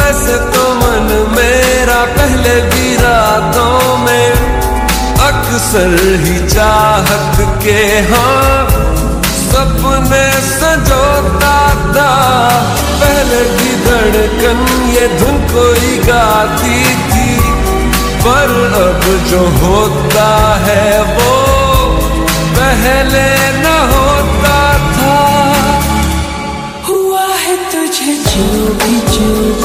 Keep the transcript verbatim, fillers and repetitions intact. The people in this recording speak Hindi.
वैसे तो मन मेरा पहले भी रातों में अक्सर ही चाहत के हाँ सपने संजोता था। पहले भी धड़कन ये धुन कोई गाती थी, पर अब जो होता है वो पहले न होता था। हुआ है तुझे जो भी जो